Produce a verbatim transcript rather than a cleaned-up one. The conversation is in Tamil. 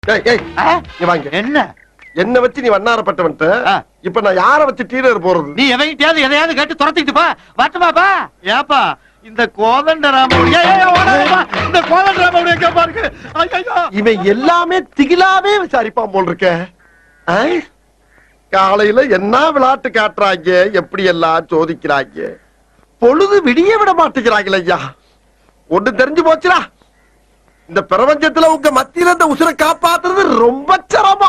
என்ன என்ன வச்சு நீ வண்ணாரப்பட்டவன்ட்டு இப்ப நான் யார வச்சு டீலர் போறது? நீ எவங்கிட்டயாவது எதையாவது கேட்டு துரத்திட்டு பா. வரட்டுமாப்பா? ஏப்பா இந்த கோதண்டராமனுடைய இந்த கோதண்டராமனுடைய கேப்பா இருக்கு. இவன் எல்லாமே திகிலாவே விசாரிப்பான் போல் இருக்க. காலையில என்ன விளையாட்டு காட்டுறாங்க, எப்படி எல்லாம் சோதிக்கிறாங்க, பொழுது விடிய விட மாட்டேங்கிறாங்களே ஐயா. ஒண்ணு தெரிஞ்சு போச்சுடா, இந்த பிரபஞ்சத்துல உங்க மத்தியில இந்த உசுரை காப்பாத்துறது ரொம்ப சிரமம்.